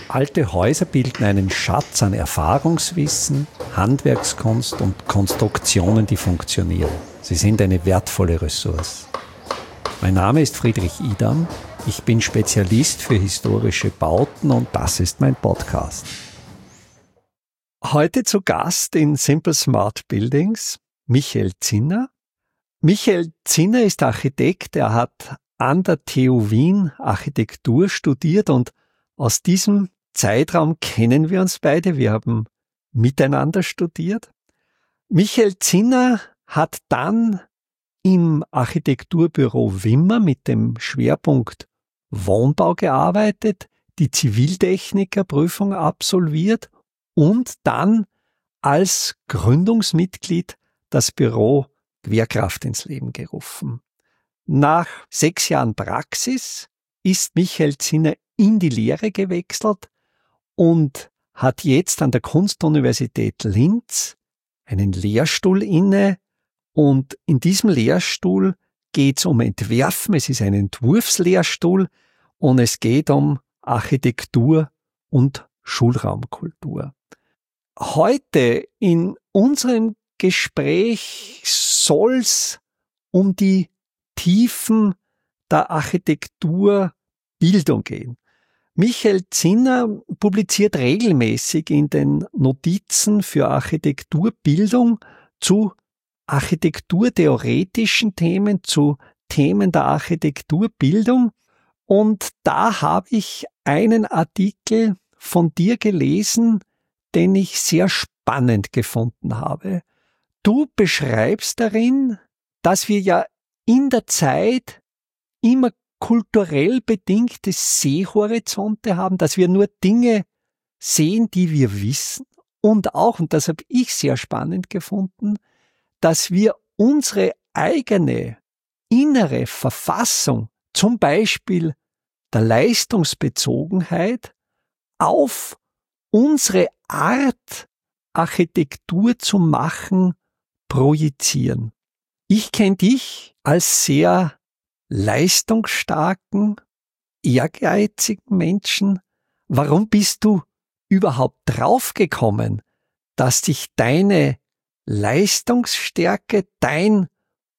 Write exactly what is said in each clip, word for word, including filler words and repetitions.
Alte Häuser bilden einen Schatz an Erfahrungswissen, Handwerkskunst und Konstruktionen, die funktionieren. Sie sind eine wertvolle Ressource. Mein Name ist Friedrich Idam. Ich bin Spezialist für historische Bauten und das ist mein Podcast. Heute zu Gast in Simple Smart Buildings Michael Zinner. Michael Zinner ist Architekt. Er hat an der T U Wien Architektur studiert und aus diesem Zeitraum kennen wir uns beide. Wir haben miteinander studiert. Michael Zinner hat dann im Architekturbüro Wimmer mit dem Schwerpunkt Wohnbau gearbeitet, die Ziviltechnikerprüfung absolviert und dann als Gründungsmitglied das Büro Querkraft ins Leben gerufen. Nach sechs Jahren Praxis ist Michael Zinner in die Lehre gewechselt und hat jetzt an der Kunstuniversität Linz einen Lehrstuhl inne. Und in diesem Lehrstuhl geht es um Entwerfen. Es ist ein Entwurfslehrstuhl und es geht um Architektur und Schulraumkultur. Heute in unserem Gespräch soll es um die Tiefen der Architekturbildung gehen. Michael Zinner publiziert regelmäßig in den Notizen für Architekturbildung zu architekturtheoretischen Themen, zu Themen der Architekturbildung. Und da habe ich einen Artikel von dir gelesen, den ich sehr spannend gefunden habe. Du beschreibst darin, dass wir ja in der Zeit immer kulturell bedingte Sehhorizonte haben, dass wir nur Dinge sehen, die wir wissen und auch, und das habe ich sehr spannend gefunden, dass wir unsere eigene innere Verfassung, zum Beispiel der Leistungsbezogenheit, auf unsere Art, Architektur zu machen, projizieren. Ich kenne dich als sehr leistungsstarken, ehrgeizigen Menschen. Warum bist du überhaupt draufgekommen, dass dich deine Leistungsstärke, dein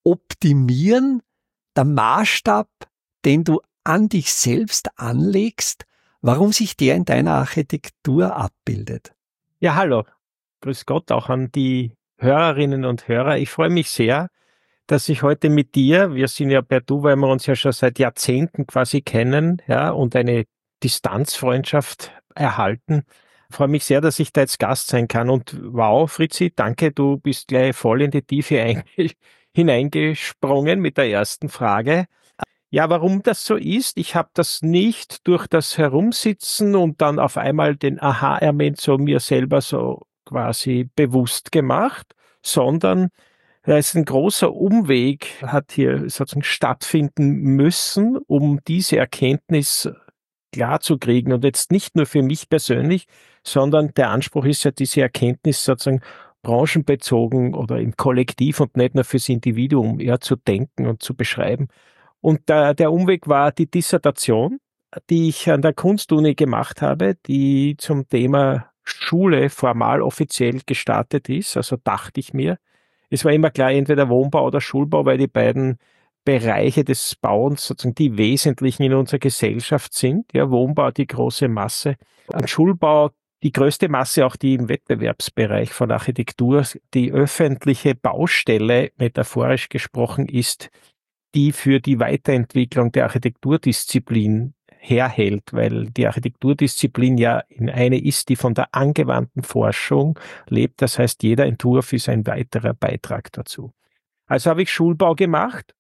Optimieren, der Maßstab, den du an dich selbst anlegst, warum sich der in deiner Architektur abbildet? Ja, hallo. Grüß Gott auch an die Hörerinnen und Hörer. Ich freue mich sehr, dass ich heute mit dir, wir sind ja per Du, weil wir uns ja schon seit Jahrzehnten quasi kennen, ja, und eine Distanzfreundschaft erhalten. Ich freue mich sehr, dass ich da jetzt Gast sein kann. Und wow, Fritzi, danke, du bist gleich voll in die Tiefe einge- hineingesprungen mit der ersten Frage. Ja, warum das so ist? Ich habe das nicht durch das Herumsitzen und dann auf einmal den Aha-Moment so mir selber so quasi bewusst gemacht, sondern da ist ein großer Umweg, hat hier sozusagen stattfinden müssen, um diese Erkenntnis klar zu kriegen. Und jetzt nicht nur für mich persönlich, sondern der Anspruch ist ja, diese Erkenntnis sozusagen branchenbezogen oder im Kollektiv und nicht nur fürs Individuum eher zu denken und zu beschreiben. Und der, der Umweg war die Dissertation, die ich an der Kunstuni gemacht habe, die zum Thema Schule formal offiziell gestartet ist. Also dachte ich mir, es war immer klar, entweder Wohnbau oder Schulbau, weil die beiden Bereiche des Bauens sozusagen die wesentlichen in unserer Gesellschaft sind. Ja, Wohnbau die große Masse und Schulbau die größte Masse, auch die im Wettbewerbsbereich von Architektur. Die öffentliche Baustelle, metaphorisch gesprochen, ist die für die Weiterentwicklung der Architekturdisziplin herhält, weil die Architekturdisziplin ja in eine ist, die von der angewandten Forschung lebt. Das heißt, jeder Entwurf ist ein weiterer Beitrag dazu. Also habe ich Schulbau gemacht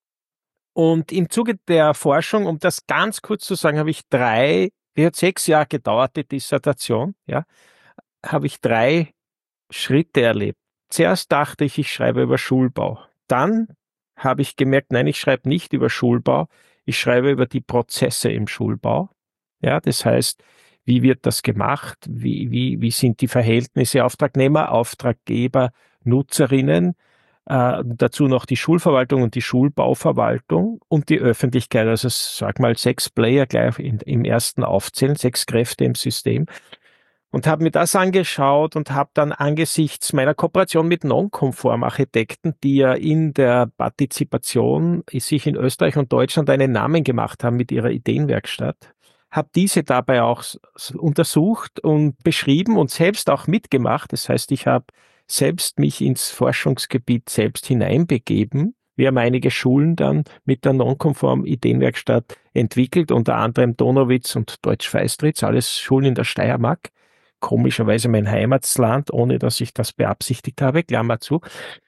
und im Zuge der Forschung, um das ganz kurz zu sagen, habe ich drei, die hat sechs Jahre gedauert, die Dissertation, ja, habe ich drei Schritte erlebt. Zuerst dachte ich, ich schreibe über Schulbau. Dann habe ich gemerkt, nein, ich schreibe nicht über Schulbau, ich schreibe über die Prozesse im Schulbau. Ja, das heißt, wie wird das gemacht? Wie, wie, wie sind die Verhältnisse Auftragnehmer, Auftraggeber, Nutzerinnen? Äh, dazu noch die Schulverwaltung und die Schulbauverwaltung und die Öffentlichkeit. Also sag mal sechs Player gleich in, im ersten aufzählen, sechs Kräfte im System. Und habe mir das angeschaut und habe dann angesichts meiner Kooperation mit Non-Konform-Architekten, die ja in der Partizipation sich in Österreich und Deutschland einen Namen gemacht haben mit ihrer Ideenwerkstatt, habe diese dabei auch untersucht und beschrieben und selbst auch mitgemacht. Das heißt, ich habe selbst mich ins Forschungsgebiet selbst hineinbegeben. Wir haben einige Schulen dann mit der Non-Konform Ideenwerkstatt entwickelt, unter anderem Donauwitz und Deutsch-Feistritz, alles Schulen in der Steiermark. Komischerweise mein Heimatland, ohne dass ich das beabsichtigt habe, Klammer zu.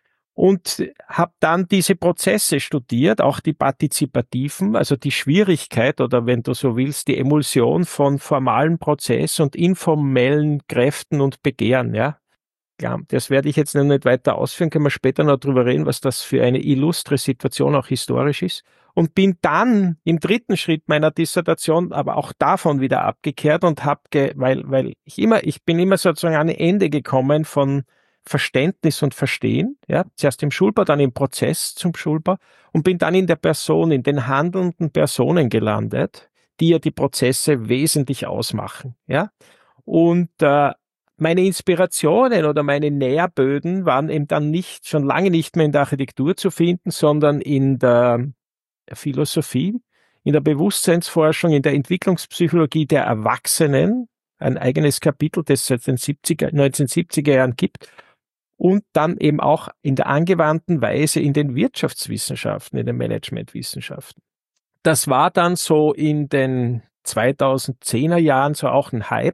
Und habe dann diese Prozesse studiert, auch die partizipativen, also die Schwierigkeit oder wenn du so willst, die Emulsion von formalen Prozess und informellen Kräften und Begehren, ja. Ja, das werde ich jetzt noch nicht weiter ausführen, können wir später noch drüber reden, was das für eine illustre Situation auch historisch ist. Und bin dann im dritten Schritt meiner Dissertation aber auch davon wieder abgekehrt und habe, ge- weil, weil ich immer, ich bin immer sozusagen an ein Ende gekommen von Verständnis und Verstehen, ja, zuerst im Schulbau, dann im Prozess zum Schulbau und bin dann in der Person, in den handelnden Personen gelandet, die ja die Prozesse wesentlich ausmachen, ja. Und äh, meine Inspirationen oder meine Nährböden waren eben dann nicht, schon lange nicht mehr in der Architektur zu finden, sondern in der Philosophie, in der Bewusstseinsforschung, in der Entwicklungspsychologie der Erwachsenen, ein eigenes Kapitel, das es seit den siebziger, neunzehnhundertsiebziger Jahren gibt, und dann eben auch in der angewandten Weise in den Wirtschaftswissenschaften, in den Managementwissenschaften. Das war dann so in den zweitausendzehner Jahren so auch ein Hype,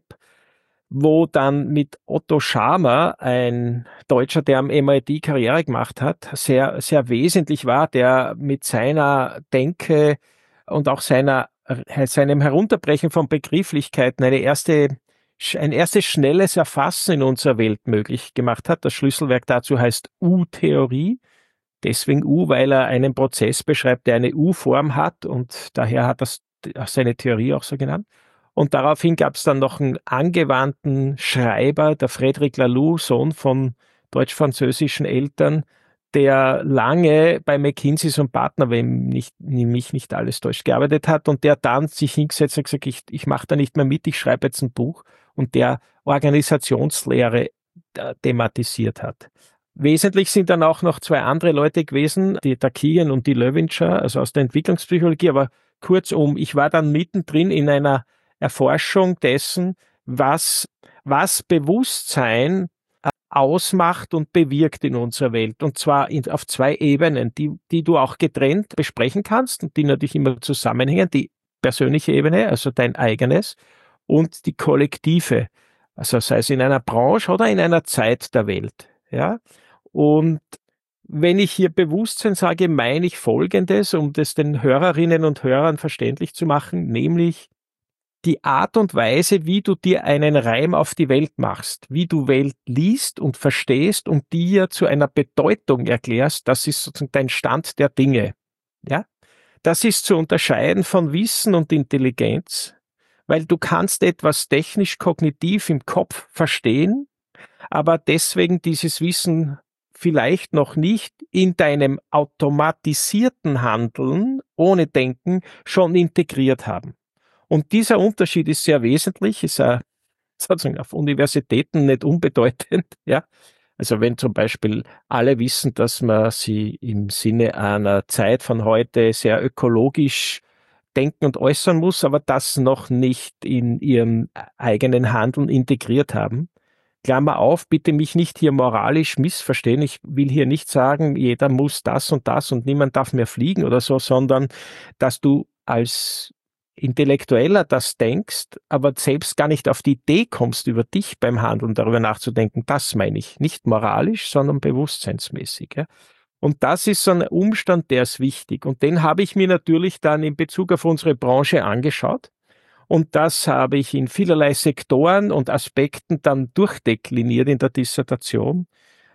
wo dann mit Otto Scharmer, ein Deutscher, der am M I T Karriere gemacht hat, sehr, sehr wesentlich war, der mit seiner Denke und auch seiner, seinem Herunterbrechen von Begrifflichkeiten eine erste, ein erstes schnelles Erfassen in unserer Welt möglich gemacht hat. Das Schlüsselwerk dazu heißt U-Theorie. Deswegen U, weil er einen Prozess beschreibt, der eine U-Form hat und daher hat das seine Theorie auch so genannt. Und daraufhin gab es dann noch einen angewandten Schreiber, der Frédéric Laloux, Sohn von deutsch-französischen Eltern, der lange bei McKinsey und Partner, wenn nicht, mich nicht alles täuscht, gearbeitet hat und der dann sich hingesetzt hat und gesagt, ich, ich mache da nicht mehr mit, ich schreibe jetzt ein Buch und der Organisationslehre thematisiert hat. Wesentlich sind dann auch noch zwei andere Leute gewesen, die Takian und die Löwinger, also aus der Entwicklungspsychologie, aber kurzum, ich war dann mittendrin in einer Erforschung dessen, was, was Bewusstsein ausmacht und bewirkt in unserer Welt. Und zwar in, auf zwei Ebenen, die, die du auch getrennt besprechen kannst und die natürlich immer zusammenhängen. Die persönliche Ebene, also dein eigenes, und die kollektive, also sei es in einer Branche oder in einer Zeit der Welt. Ja? Und wenn ich hier Bewusstsein sage, meine ich Folgendes, um das den Hörerinnen und Hörern verständlich zu machen, nämlich die Art und Weise, wie du dir einen Reim auf die Welt machst, wie du Welt liest und verstehst und dir zu einer Bedeutung erklärst, das ist sozusagen dein Stand der Dinge. Ja? Das ist zu unterscheiden von Wissen und Intelligenz, weil du kannst etwas technisch-kognitiv im Kopf verstehen, aber deswegen dieses Wissen vielleicht noch nicht in deinem automatisierten Handeln ohne Denken schon integriert haben. Und dieser Unterschied ist sehr wesentlich, ist ja sozusagen auf Universitäten nicht unbedeutend, ja. Also wenn zum Beispiel alle wissen, dass man sie im Sinne einer Zeit von heute sehr ökologisch denken und äußern muss, aber das noch nicht in ihrem eigenen Handeln integriert haben. Klammer auf, bitte mich nicht hier moralisch missverstehen. Ich will hier nicht sagen, jeder muss das und das und niemand darf mehr fliegen oder so, sondern dass du als Intellektueller das denkst, aber selbst gar nicht auf die Idee kommst, über dich beim Handeln darüber nachzudenken, das meine ich. Nicht moralisch, sondern bewusstseinsmäßig. Ja. Und das ist so ein Umstand, der ist wichtig. Und den habe ich mir natürlich dann in Bezug auf unsere Branche angeschaut. Und das habe ich in vielerlei Sektoren und Aspekten dann durchdekliniert in der Dissertation.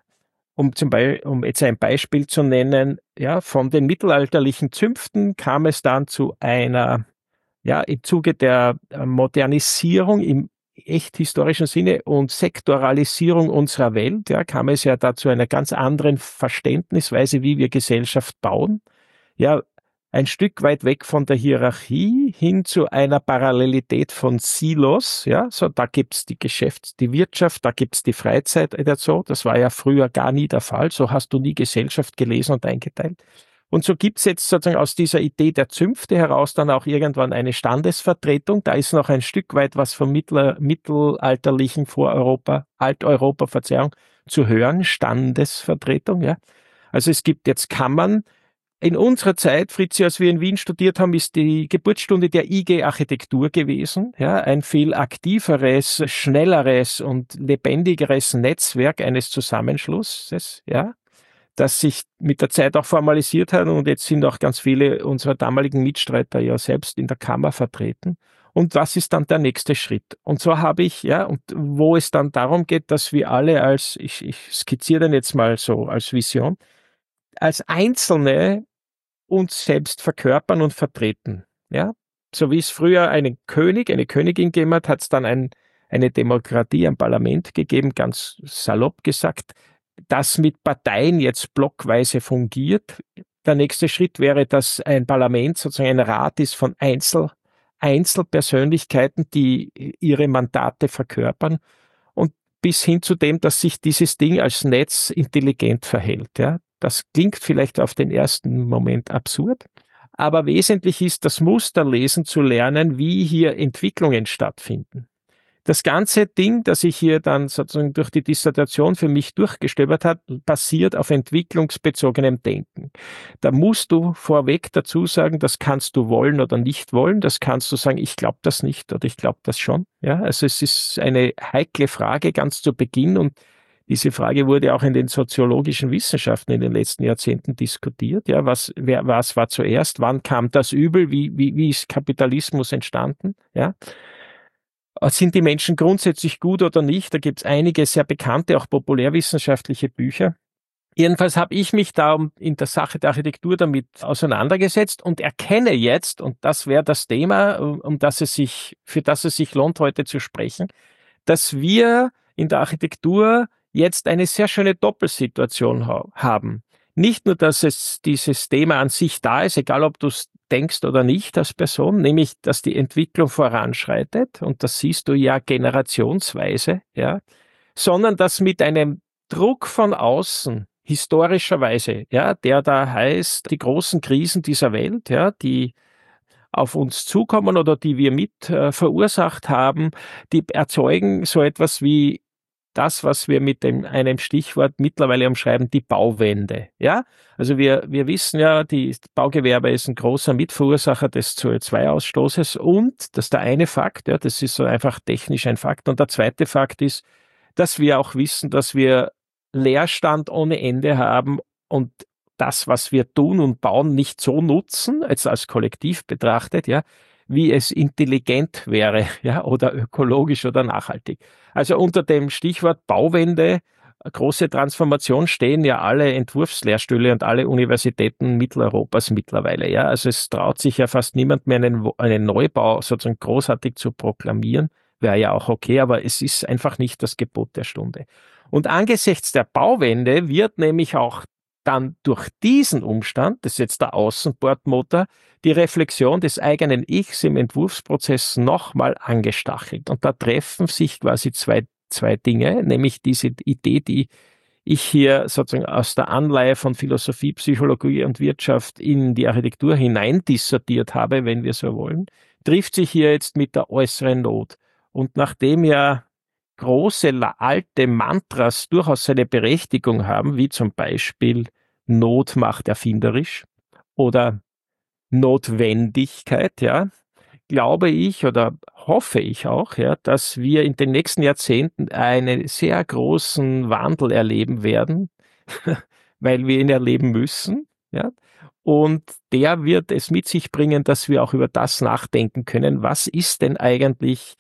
Um zum Beispiel, um jetzt ein Beispiel zu nennen, ja, von den mittelalterlichen Zünften kam es dann zu einer, ja, im Zuge der Modernisierung im echt historischen Sinne und Sektoralisierung unserer Welt, ja, kam es ja da zu einer ganz anderen Verständnisweise, wie wir Gesellschaft bauen. Ja, ein Stück weit weg von der Hierarchie hin zu einer Parallelität von Silos, ja, so da gibt's die Geschäfts-, die Wirtschaft, da gibt's die Freizeit oder so, das war ja früher gar nie der Fall, so hast du nie Gesellschaft gelesen und eingeteilt. Und so gibt's jetzt sozusagen aus dieser Idee der Zünfte heraus dann auch irgendwann eine Standesvertretung, da ist noch ein Stück weit was vom mittler, mittelalterlichen Voreuropa, Alteuropa, Verzeihung, zu hören, Standesvertretung, ja. Also es gibt jetzt Kammern. In unserer Zeit, Fritzi, als wir in Wien studiert haben, ist die Geburtsstunde der I G Architektur gewesen. Ja, ein viel aktiveres, schnelleres und lebendigeres Netzwerk eines Zusammenschlusses, ja, das sich mit der Zeit auch formalisiert hat. Und jetzt sind auch ganz viele unserer damaligen Mitstreiter ja selbst in der Kammer vertreten. Und was ist dann der nächste Schritt? Und so habe ich, ja, und wo es dann darum geht, dass wir alle als, ich, ich skizziere den jetzt mal so als Vision, als Einzelne uns selbst verkörpern und vertreten. Ja, so wie es früher einen König, eine Königin gegeben hat, hat es dann ein, eine Demokratie, ein Parlament gegeben, ganz salopp gesagt, das mit Parteien jetzt blockweise fungiert. Der nächste Schritt wäre, dass ein Parlament sozusagen ein Rat ist von Einzel, Einzelpersönlichkeiten, die ihre Mandate verkörpern und bis hin zu dem, dass sich dieses Ding als Netz intelligent verhält. Ja. Das klingt vielleicht auf den ersten Moment absurd, aber wesentlich ist, das Musterlesen zu lernen, wie hier Entwicklungen stattfinden. Das ganze Ding, das ich hier dann sozusagen durch die Dissertation für mich durchgestöbert habe, basiert auf entwicklungsbezogenem Denken. Da musst du vorweg dazu sagen, das kannst du wollen oder nicht wollen. Das kannst du sagen, ich glaube das nicht oder ich glaube das schon. Ja, also es ist eine heikle Frage ganz zu Beginn und diese Frage wurde auch in den soziologischen Wissenschaften in den letzten Jahrzehnten diskutiert. Ja, was, wer, was war zuerst? Wann kam das Übel? Wie, wie, wie ist Kapitalismus entstanden? Ja. Sind die Menschen grundsätzlich gut oder nicht? Da gibt es einige sehr bekannte, auch populärwissenschaftliche Bücher. Jedenfalls habe ich mich da in der Sache der Architektur damit auseinandergesetzt und erkenne jetzt, und das wäre das Thema, um das es sich, für das es sich lohnt, heute zu sprechen, dass wir in der Architektur jetzt eine sehr schöne Doppelsituation ha- haben. Nicht nur, dass es dieses Thema an sich da ist, egal ob du es denkst oder nicht als Person, nämlich, dass die Entwicklung voranschreitet, und das siehst du ja generationsweise, ja, sondern dass mit einem Druck von außen, historischerweise, ja, der da heißt, die großen Krisen dieser Welt, ja, die auf uns zukommen oder die wir mit äh, verursacht haben, die erzeugen so etwas wie das, was wir mit dem, einem Stichwort mittlerweile umschreiben, die Bauwende. Ja, also wir, wir wissen ja, die Baugewerbe ist ein großer Mitverursacher des C O zwei Ausstoßes und das ist der eine Fakt, ja, das ist so einfach technisch ein Fakt. Und der zweite Fakt ist, dass wir auch wissen, dass wir Leerstand ohne Ende haben und das, was wir tun und bauen, nicht so nutzen, jetzt als Kollektiv betrachtet, ja, wie es intelligent wäre, ja, oder ökologisch oder nachhaltig. Also unter dem Stichwort Bauwende, große Transformation stehen ja alle Entwurfslehrstühle und alle Universitäten Mitteleuropas mittlerweile, ja. Also es traut sich ja fast niemand mehr einen, einen Neubau sozusagen großartig zu proklamieren. Wäre ja auch okay, aber es ist einfach nicht das Gebot der Stunde. Und angesichts der Bauwende wird nämlich auch dann durch diesen Umstand, das ist jetzt der Außenbordmotor, die Reflexion des eigenen Ichs im Entwurfsprozess nochmal angestachelt. Und da treffen sich quasi zwei, zwei Dinge, nämlich diese Idee, die ich hier sozusagen aus der Anleihe von Philosophie, Psychologie und Wirtschaft in die Architektur hinein dissertiert habe, wenn wir so wollen, trifft sich hier jetzt mit der äußeren Not. Und nachdem ja große alte Mantras durchaus seine Berechtigung haben, wie zum Beispiel Not macht erfinderisch oder Notwendigkeit, ja, glaube ich oder hoffe ich auch, ja, dass wir in den nächsten Jahrzehnten einen sehr großen Wandel erleben werden, weil wir ihn erleben müssen, ja. Und der wird es mit sich bringen, dass wir auch über das nachdenken können. Was ist denn eigentlich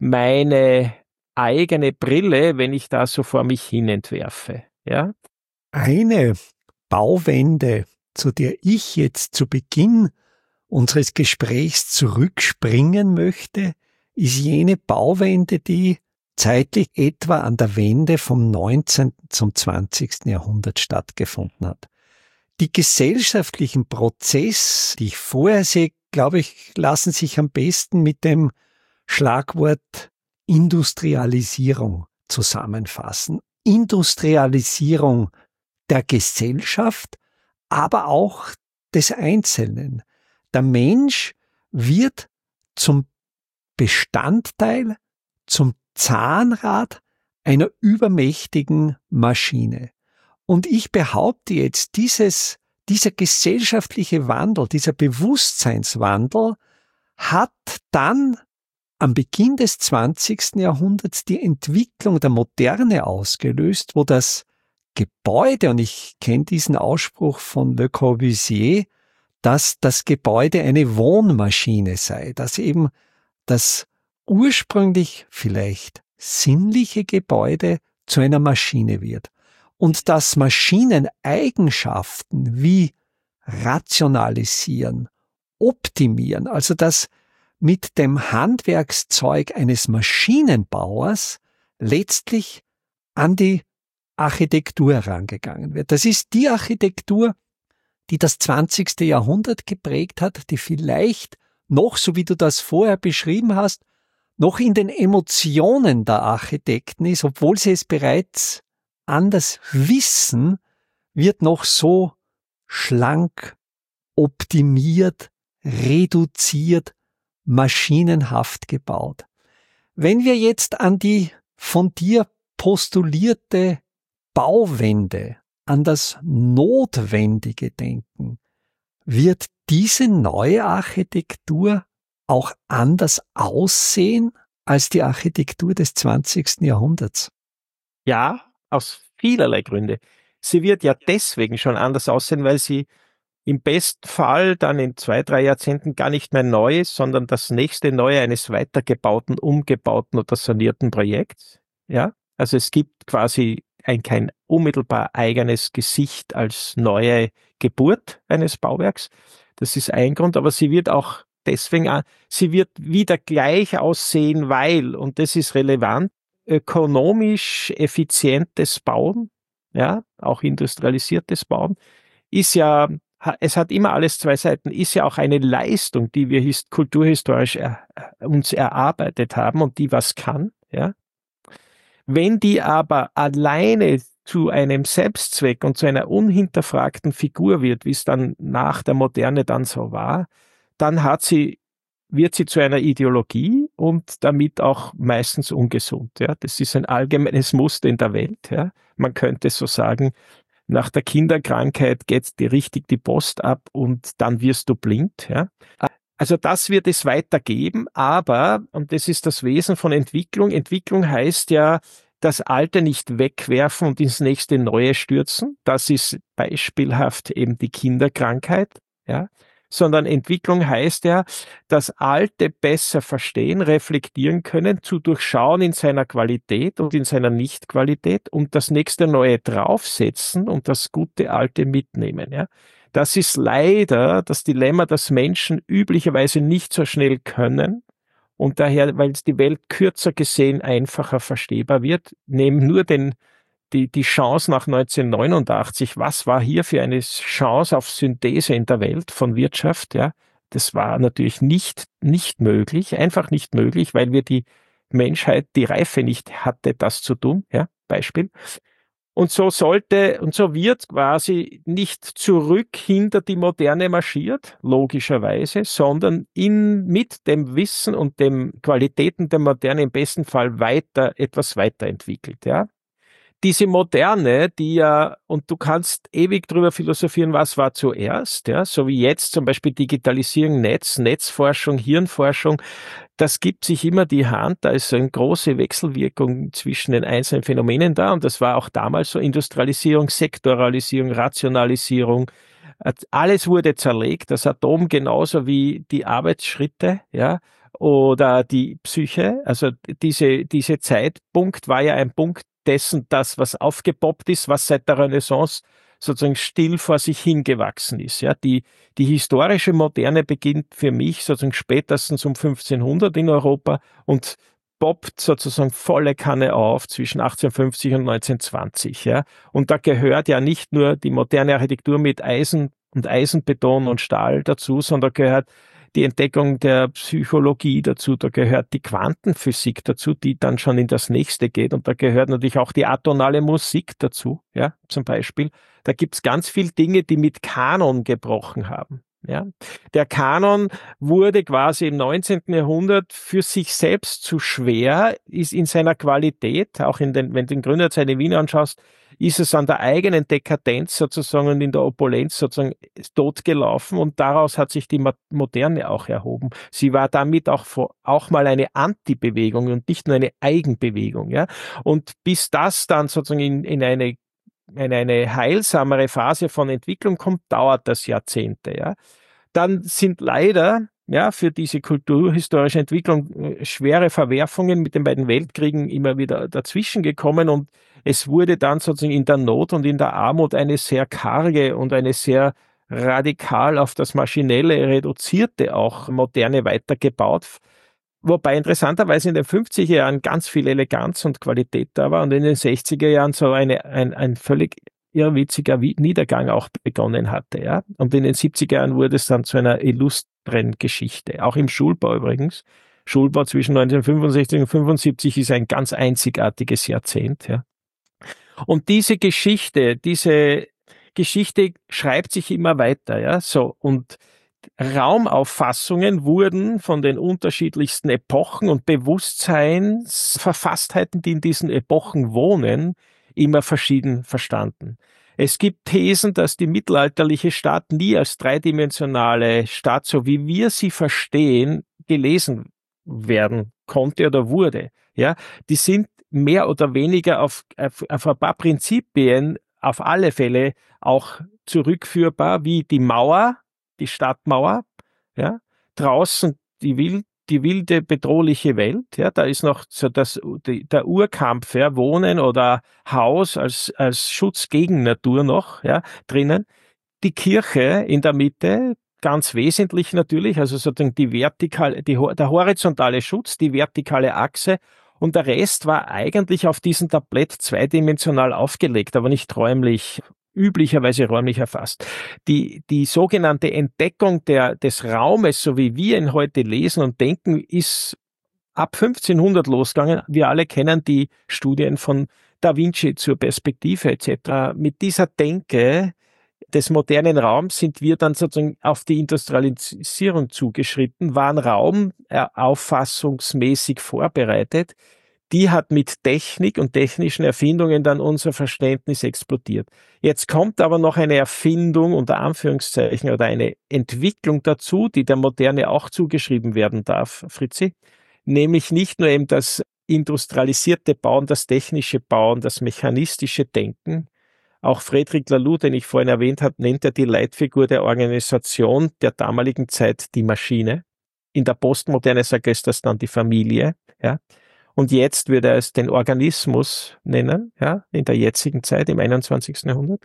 meine eigene Brille, wenn ich da so vor mich hin entwerfe, ja? Eine Bauwende, zu der ich jetzt zu Beginn unseres Gesprächs zurückspringen möchte, ist jene Bauwende, die zeitlich etwa an der Wende vom neunzehnten zum zwanzigsten Jahrhundert stattgefunden hat. Die gesellschaftlichen Prozesse, die ich vorher sehe, glaube ich, lassen sich am besten mit dem Schlagwort Industrialisierung zusammenfassen. Industrialisierung der Gesellschaft, aber auch des Einzelnen. Der Mensch wird zum Bestandteil, zum Zahnrad einer übermächtigen Maschine. Und ich behaupte jetzt, dieses, dieser gesellschaftliche Wandel, dieser Bewusstseinswandel hat dann am Beginn des zwanzigsten Jahrhunderts die Entwicklung der Moderne ausgelöst, wo das Gebäude, und ich kenne diesen Ausspruch von Le Corbusier, dass das Gebäude eine Wohnmaschine sei, dass eben das ursprünglich vielleicht sinnliche Gebäude zu einer Maschine wird. Und dass Maschineneigenschaften wie rationalisieren, optimieren, also dass mit dem Handwerkszeug eines Maschinenbauers letztlich an die Architektur herangegangen wird. Das ist die Architektur, die das zwanzigste Jahrhundert geprägt hat, die vielleicht noch, so wie du das vorher beschrieben hast, noch in den Emotionen der Architekten ist, obwohl sie es bereits anders wissen, wird noch so schlank, optimiert, reduziert, maschinenhaft gebaut. Wenn wir jetzt an die von dir postulierte Bauwende, an das Notwendige denken, wird diese neue Architektur auch anders aussehen als die Architektur des zwanzigsten Jahrhunderts? Ja, aus vielerlei Gründe. Sie wird ja deswegen schon anders aussehen, weil sie im besten Fall dann in zwei, drei Jahrzehnten gar nicht mehr neu ist, sondern das nächste Neue eines weitergebauten, umgebauten oder sanierten Projekts. Ja, also es gibt quasi ein kein unmittelbar eigenes Gesicht als neue Geburt eines Bauwerks. Das ist ein Grund, aber sie wird auch deswegen, sie wird wieder gleich aussehen, weil, und das ist relevant, ökonomisch effizientes Bauen, ja, auch industrialisiertes Bauen, ist ja, es hat immer alles zwei Seiten, ist ja auch eine Leistung, die wir hist- kulturhistorisch er, uns erarbeitet haben und die was kann, ja. Wenn die aber alleine zu einem Selbstzweck und zu einer unhinterfragten Figur wird, wie es dann nach der Moderne dann so war, dann hat sie, wird sie zu einer Ideologie und damit auch meistens ungesund. Ja, das ist ein allgemeines Muster in der Welt. Ja, man könnte so sagen, nach der Kinderkrankheit geht dir richtig die Post ab und dann wirst du blind. Ja. Also das wird es weitergeben, aber, und das ist das Wesen von Entwicklung, Entwicklung heißt ja, das Alte nicht wegwerfen und ins nächste Neue stürzen. Das ist beispielhaft eben die Kinderkrankheit, ja. Sondern Entwicklung heißt ja, das Alte besser verstehen, reflektieren können, zu durchschauen in seiner Qualität und in seiner Nichtqualität und das nächste Neue draufsetzen und das gute Alte mitnehmen, ja. Das ist leider das Dilemma, das Menschen üblicherweise nicht so schnell können und daher, weil die Welt kürzer gesehen einfacher verstehbar wird, nehmen nur den, die, die Chance nach neunzehnhundertneunundachtzig. Was war hier für eine Chance auf Synthese in der Welt von Wirtschaft? Ja, das war natürlich nicht, nicht möglich, einfach nicht möglich, weil wir die Menschheit die Reife nicht hatte, das zu tun. Ja, Beispiel. Und so sollte, und so wird quasi nicht zurück hinter die Moderne marschiert, logischerweise, sondern in, mit dem Wissen und den Qualitäten der Moderne im besten Fall weiter, etwas weiterentwickelt, ja. Diese Moderne, die ja, und du kannst ewig drüber philosophieren, was war zuerst, ja, so wie jetzt zum Beispiel Digitalisierung, Netz, Netzforschung, Hirnforschung, das gibt sich immer die Hand, da ist so eine große Wechselwirkung zwischen den einzelnen Phänomenen da und das war auch damals so Industrialisierung, Sektoralisierung, Rationalisierung, alles wurde zerlegt, das Atom genauso wie die Arbeitsschritte, ja, oder die Psyche, also diese, diese Zeitpunkt war ja ein Punkt dessen, das, was aufgepoppt ist, was seit der Renaissance sozusagen still vor sich hingewachsen ist. Ja, die, die historische Moderne beginnt für mich sozusagen spätestens um fünfzehnhundert in Europa und poppt sozusagen volle Kanne auf zwischen achtzehnhundertfünfzig und neunzehnhundertzwanzig. Ja, und da gehört ja nicht nur die moderne Architektur mit Eisen und Eisenbeton und Stahl dazu, sondern gehört die Entdeckung der Psychologie dazu, da gehört die Quantenphysik dazu, die dann schon in das nächste geht, und da gehört natürlich auch die atonale Musik dazu, ja, zum Beispiel. Da gibt's ganz viel Dinge, die mit Kanon gebrochen haben. Ja, der Kanon wurde quasi im neunzehnten Jahrhundert für sich selbst zu schwer, ist in seiner Qualität, auch in den, wenn du den Gründerzeit in Wien anschaust, ist es an der eigenen Dekadenz sozusagen und in der Opulenz sozusagen totgelaufen, und daraus hat sich die Moderne auch erhoben. Sie war damit auch, auch mal eine Antibewegung und nicht nur eine Eigenbewegung, ja. Und bis das dann sozusagen in, in eine in eine heilsamere Phase von Entwicklung kommt, dauert das Jahrzehnte, ja. Dann sind leider, ja, für diese kulturhistorische Entwicklung äh, schwere Verwerfungen mit den beiden Weltkriegen immer wieder dazwischen gekommen, und es wurde dann sozusagen in der Not und in der Armut eine sehr karge und eine sehr radikal auf das Maschinelle reduzierte auch Moderne weitergebaut. Wobei interessanterweise in den fünfziger Jahren ganz viel Eleganz und Qualität da war und in den sechziger Jahren so eine, ein, ein völlig irrwitziger Niedergang auch begonnen hatte, ja. Und in den siebziger Jahren wurde es dann zu einer illustren Geschichte. Auch im Schulbau übrigens. Schulbau zwischen neunzehnhundertfünfundsechzig und fünfundsiebzig ist ein ganz einzigartiges Jahrzehnt, ja. Und diese Geschichte, diese Geschichte schreibt sich immer weiter, ja. So. Und Raumauffassungen wurden von den unterschiedlichsten Epochen und Bewusstseinsverfasstheiten, die in diesen Epochen wohnen, immer verschieden verstanden. Es gibt Thesen, dass die mittelalterliche Stadt nie als dreidimensionale Stadt, so wie wir sie verstehen, gelesen werden konnte oder wurde. Ja, die sind mehr oder weniger auf, auf, auf ein paar Prinzipien auf alle Fälle auch zurückführbar, wie die Mauer, die Stadtmauer, ja, draußen die wild, die wilde, bedrohliche Welt, ja, da ist noch so das, die, der Urkampf, ja, Wohnen oder Haus als, als Schutz gegen Natur noch, ja, drinnen. Die Kirche in der Mitte, ganz wesentlich natürlich, also sozusagen die vertikale, die, der horizontale Schutz, die vertikale Achse, und der Rest war eigentlich auf diesem Tablett zweidimensional aufgelegt, aber nicht räumlich, üblicherweise räumlich erfasst. Die, die sogenannte Entdeckung der, des Raumes, so wie wir ihn heute lesen und denken, ist ab fünfzehnhundert losgegangen. Wir alle kennen die Studien von Da Vinci zur Perspektive et cetera. Mit dieser Denke des modernen Raums sind wir dann sozusagen auf die Industrialisierung zugeschritten, waren Raum äh, auffassungsmäßig vorbereitet. Die hat mit Technik und technischen Erfindungen dann unser Verständnis explodiert. Jetzt kommt aber noch eine Erfindung unter Anführungszeichen oder eine Entwicklung dazu, die der Moderne auch zugeschrieben werden darf, Fritzi, nämlich nicht nur eben das industrialisierte Bauen, das technische Bauen, das mechanistische Denken. Auch Frédéric Laloux, den ich vorhin erwähnt habe, nennt er die Leitfigur der Organisation der damaligen Zeit die Maschine. In der Postmoderne sagt er das dann die Familie, ja. Und jetzt würde er es den Organismus nennen, ja, in der jetzigen Zeit, im einundzwanzigsten Jahrhundert.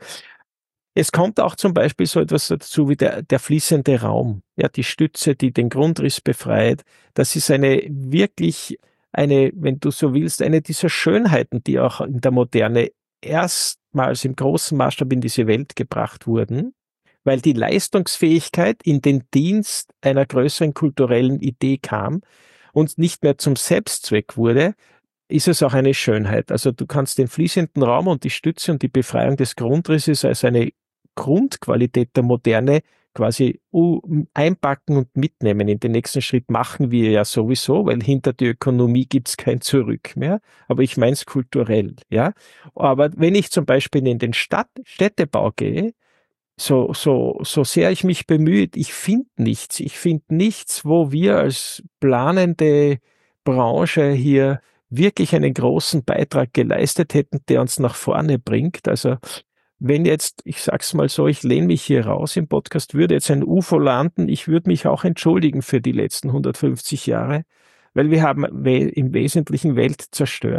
Es kommt auch zum Beispiel so etwas dazu wie der, der fließende Raum, ja, die Stütze, die den Grundriss befreit. Das ist eine wirklich eine, wenn du so willst, eine dieser Schönheiten, die auch in der Moderne erstmals im großen Maßstab in diese Welt gebracht wurden, weil die Leistungsfähigkeit in den Dienst einer größeren kulturellen Idee kam und nicht mehr zum Selbstzweck wurde, ist es auch eine Schönheit. Also du kannst den fließenden Raum und die Stütze und die Befreiung des Grundrisses als eine Grundqualität der Moderne quasi einpacken und mitnehmen. In den nächsten Schritt machen wir ja sowieso, weil hinter die Ökonomie gibt's kein Zurück mehr. Aber ich meine es kulturell, ja. Aber wenn ich zum Beispiel in den Stadt, Städtebau gehe, so, so, so sehr ich mich bemühe, ich finde nichts. Ich finde nichts, wo wir als planende Branche hier wirklich einen großen Beitrag geleistet hätten, der uns nach vorne bringt. Also, wenn jetzt, ich sag's mal so, ich lehne mich hier raus im Podcast, würde jetzt ein U F O landen, ich würde mich auch entschuldigen für die letzten hundertfünfzig Jahre, weil wir haben im Wesentlichen Welt zerstört.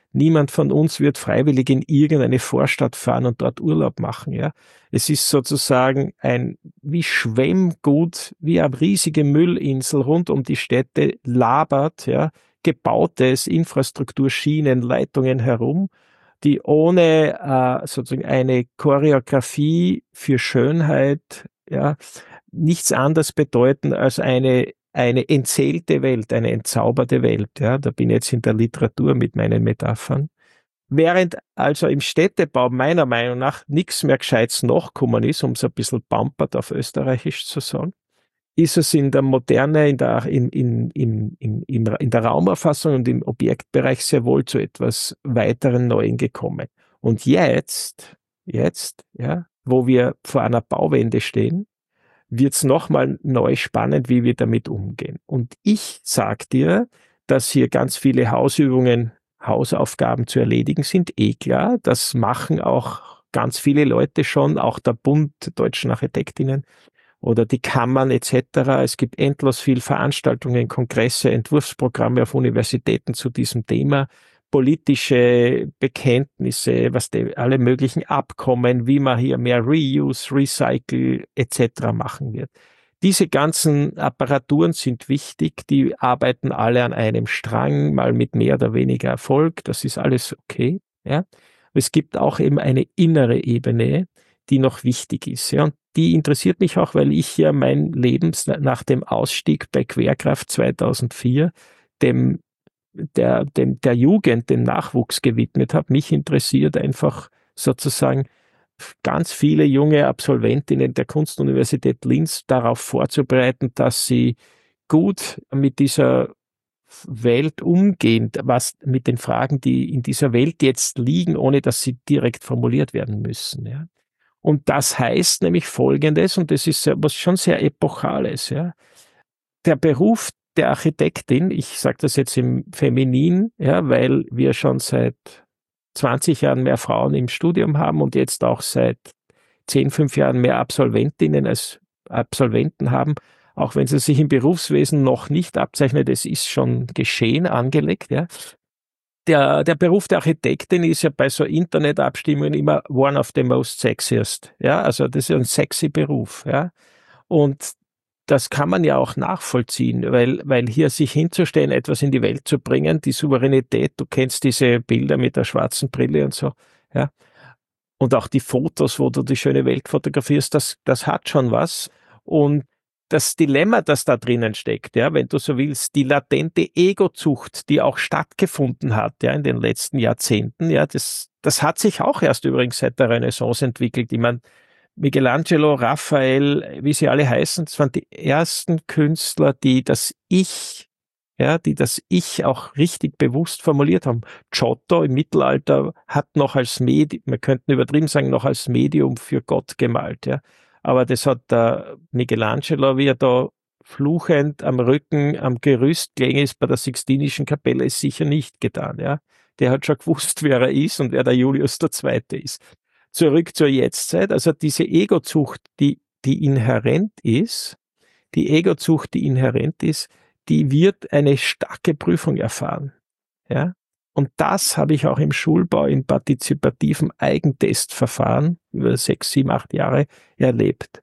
Niemand von uns wird freiwillig in irgendeine Vorstadt fahren und dort Urlaub machen, ja. Es ist sozusagen ein, wie Schwemmgut, wie eine riesige Müllinsel rund um die Städte labert, ja, gebautes Infrastrukturschienen, Leitungen herum, die ohne äh, sozusagen eine Choreografie für Schönheit, ja, nichts anderes bedeuten als eine eine entzählte Welt, eine entzauberte Welt. Ja, da bin ich jetzt in der Literatur mit meinen Metaphern. Während also im Städtebau meiner Meinung nach nichts mehr Gescheites nachgekommen ist, um es ein bisschen pampert auf Österreichisch zu sagen, ist es in der Moderne, in der, in, in, in, in, in der Raumerfassung und im Objektbereich sehr wohl zu etwas weiteren Neuen gekommen. Und jetzt, jetzt, ja, wo wir vor einer Bauwende stehen, wird es nochmal neu spannend, wie wir damit umgehen. Und ich sag dir, dass hier ganz viele Hausübungen, Hausaufgaben zu erledigen sind, eh klar. Das machen auch ganz viele Leute schon, auch der Bund Deutschen Architektinnen oder die Kammern et cetera. Es gibt endlos viel Veranstaltungen, Kongresse, Entwurfsprogramme auf Universitäten zu diesem Thema, politische Bekenntnisse, was die, alle möglichen Abkommen, wie man hier mehr Reuse, Recycle et cetera machen wird. Diese ganzen Apparaturen sind wichtig, die arbeiten alle an einem Strang, mal mit mehr oder weniger Erfolg, das ist alles okay. Ja. Es gibt auch eben eine innere Ebene, die noch wichtig ist. Ja. Und die interessiert mich auch, weil ich ja mein Leben nach dem Ausstieg bei Querkraft zweitausendvier dem der, dem, der Jugend, dem Nachwuchs gewidmet habe. Mich interessiert einfach sozusagen ganz viele junge Absolventinnen der Kunstuniversität Linz darauf vorzubereiten, dass sie gut mit dieser Welt umgehen, was mit den Fragen, die in dieser Welt jetzt liegen, ohne dass sie direkt formuliert werden müssen. Ja. Und das heißt nämlich Folgendes, und das ist was schon sehr Epochales. Ja. Der Beruf der Architektin, ich sage das jetzt im Feminin, ja, weil wir schon seit zwanzig Jahren mehr Frauen im Studium haben und jetzt auch seit zehn, fünf Jahren mehr Absolventinnen als Absolventen haben, auch wenn sie sich im Berufswesen noch nicht abzeichnet, es ist schon geschehen, angelegt. Ja. Der, der Beruf der Architektin ist ja bei so Internetabstimmungen immer one of the most sexiest. Ja, also das ist ja ein sexy Beruf. Ja. Und das kann man ja auch nachvollziehen, weil, weil hier sich hinzustellen, etwas in die Welt zu bringen, die Souveränität, du kennst diese Bilder mit der schwarzen Brille und so, ja. Und auch die Fotos, wo du die schöne Welt fotografierst, das, das hat schon was. Und das Dilemma, das da drinnen steckt, ja, wenn du so willst, die latente Egozucht, die auch stattgefunden hat, ja, in den letzten Jahrzehnten, ja, das, das hat sich auch erst übrigens seit der Renaissance entwickelt. Ich meine, Michelangelo, Raphael, wie sie alle heißen, das waren die ersten Künstler, die das Ich, ja, die das Ich auch richtig bewusst formuliert haben. Giotto im Mittelalter hat noch als Medium, wir könnten übertrieben sagen, noch als Medium für Gott gemalt, ja. Aber das hat der Michelangelo, wie er da fluchend am Rücken, am Gerüst gelegen ist bei der Sixtinischen Kapelle, ist sicher nicht getan, ja. Der hat schon gewusst, wer er ist und wer der Julius der Zweite ist. Zurück zur Jetztzeit, also diese Egozucht, die, die inhärent ist, die Egozucht, die inhärent ist, die wird eine starke Prüfung erfahren. Ja? Und das habe ich auch im Schulbau in partizipativen Eigentestverfahren über sechs, sieben, acht Jahre erlebt.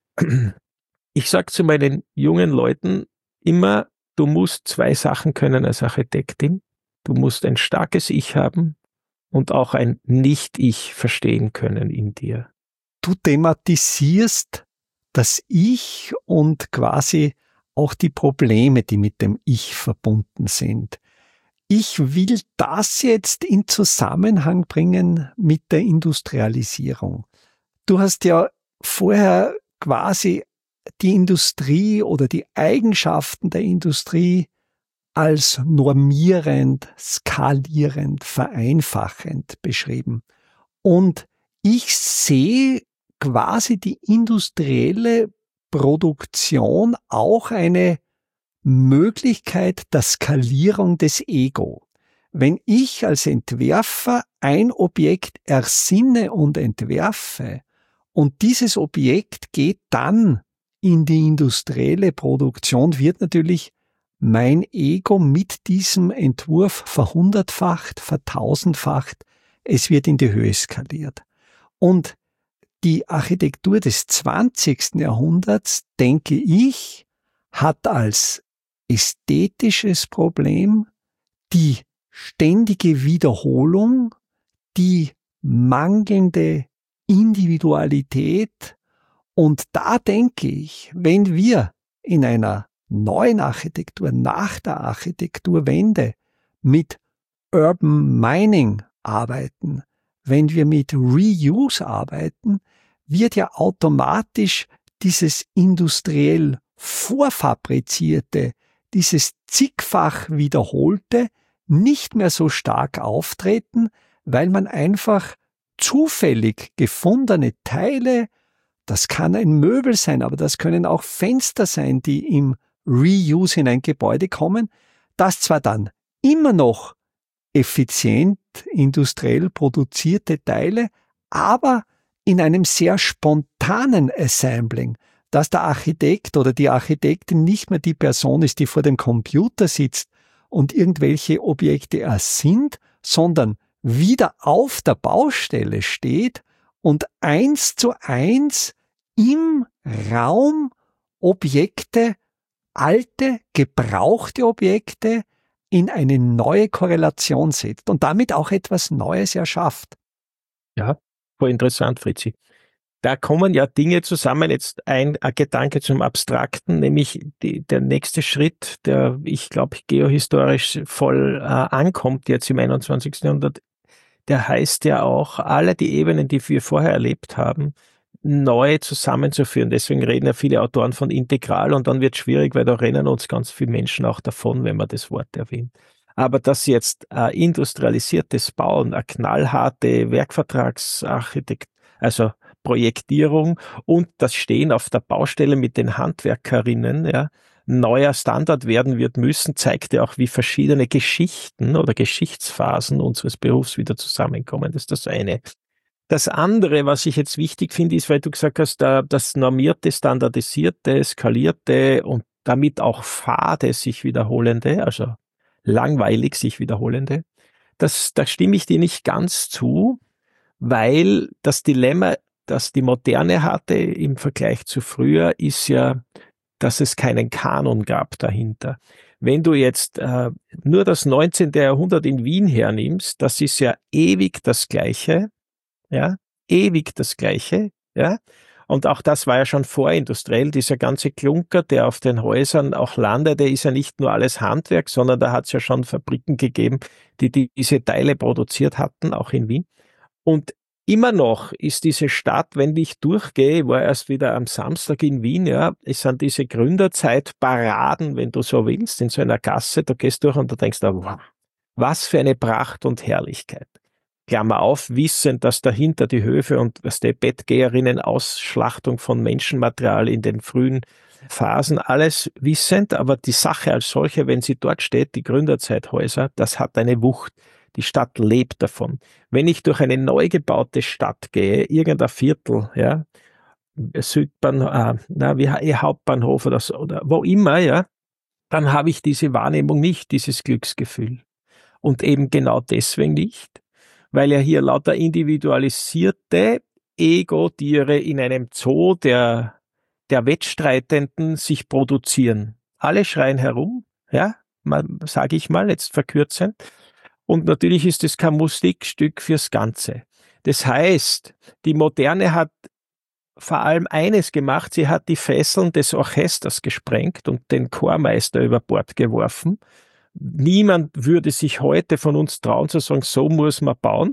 Ich sage zu meinen jungen Leuten immer, du musst zwei Sachen können als Architektin. Du musst ein starkes Ich haben und auch ein Nicht-Ich verstehen können in dir. Du thematisierst das Ich und quasi auch die Probleme, die mit dem Ich verbunden sind. Ich will das jetzt in Zusammenhang bringen mit der Industrialisierung. Du hast ja vorher quasi die Industrie oder die Eigenschaften der Industrie als normierend, skalierend, vereinfachend beschrieben. Und ich sehe quasi die industrielle Produktion auch eine Möglichkeit der Skalierung des Ego. Wenn ich als Entwerfer ein Objekt ersinne und entwerfe und dieses Objekt geht dann in die industrielle Produktion, wird natürlich mein Ego mit diesem Entwurf verhundertfacht, vertausendfacht, es wird in die Höhe skaliert. Und die Architektur des zwanzigsten Jahrhunderts, denke ich, hat als ästhetisches Problem die ständige Wiederholung, die mangelnde Individualität. Und da denke ich, wenn wir in einer neuen Architektur, nach der Architekturwende mit Urban Mining arbeiten, wenn wir mit Reuse arbeiten, wird ja automatisch dieses industriell vorfabrizierte, dieses zigfach wiederholte nicht mehr so stark auftreten, weil man einfach zufällig gefundene Teile, das kann ein Möbel sein, aber das können auch Fenster sein, die im Reuse in ein Gebäude kommen, das zwar dann immer noch effizient industriell produzierte Teile, aber in einem sehr spontanen Assembling, dass der Architekt oder die Architektin nicht mehr die Person ist, die vor dem Computer sitzt und irgendwelche Objekte ersinnt, sondern wieder auf der Baustelle steht und eins zu eins im Raum Objekte, alte, gebrauchte Objekte in eine neue Korrelation setzt und damit auch etwas Neues erschafft. Ja, voll interessant, Fritzi. Da kommen ja Dinge zusammen. Jetzt ein, ein Gedanke zum Abstrakten, nämlich die, der nächste Schritt, der, ich glaube, geohistorisch voll äh, ankommt jetzt im einundzwanzigsten Jahrhundert, der heißt ja auch, alle die Ebenen, die wir vorher erlebt haben, neu zusammenzuführen. Deswegen reden ja viele Autoren von integral und dann wird es schwierig, weil da rennen uns ganz viele Menschen auch davon, wenn man das Wort erwähnt. Aber dass jetzt äh, industrialisiertes Bauen, eine knallharte Werkvertragsarchitekt, also Projektierung und das Stehen auf der Baustelle mit den Handwerkerinnen, ja, neuer Standard werden wird müssen, zeigt ja auch, wie verschiedene Geschichten oder Geschichtsphasen unseres Berufs wieder zusammenkommen. Das ist das eine. Das andere, was ich jetzt wichtig finde, ist, weil du gesagt hast, das normierte, standardisierte, skalierte und damit auch fade sich wiederholende, also langweilig sich wiederholende, das, da stimme ich dir nicht ganz zu, weil das Dilemma, das die Moderne hatte im Vergleich zu früher, ist ja, dass es keinen Kanon gab dahinter. Wenn du jetzt äh, nur das neunzehnten Jahrhundert in Wien hernimmst, das ist ja ewig das Gleiche, ja, ewig das Gleiche, ja. Und auch das war ja schon vorindustriell, dieser ganze Klunker, der auf den Häusern auch landete, ist ja nicht nur alles Handwerk, sondern da hat es ja schon Fabriken gegeben, die, die diese Teile produziert hatten, auch in Wien. Und immer noch ist diese Stadt, wenn ich durchgehe, ich war erst wieder am Samstag in Wien, ja, es sind diese Gründerzeitparaden, wenn du so willst, in so einer Gasse, da gehst du durch und du denkst, wow, was für eine Pracht und Herrlichkeit. Klammer auf, wissend, dass dahinter die Höfe und was die Bettgeherinnen, Ausschlachtung von Menschenmaterial in den frühen Phasen, alles wissend, aber die Sache als solche, wenn sie dort steht, die Gründerzeithäuser, das hat eine Wucht. Die Stadt lebt davon. Wenn ich durch eine neu gebaute Stadt gehe, irgendein Viertel, ja, Südbahnhof, äh, na, wie Hauptbahnhof oder so, oder wo immer, ja, dann habe ich diese Wahrnehmung nicht, dieses Glücksgefühl. Und eben genau deswegen nicht, weil ja hier lauter individualisierte Ego-Tiere in einem Zoo der, der Wettstreitenden sich produzieren. Alle schreien herum, ja, sage ich mal, jetzt verkürzend. Und natürlich ist es kein Musikstück fürs Ganze. Das heißt, die Moderne hat vor allem eines gemacht, sie hat die Fesseln des Orchesters gesprengt und den Chormeister über Bord geworfen. Niemand würde sich heute von uns trauen zu sagen, so muss man bauen.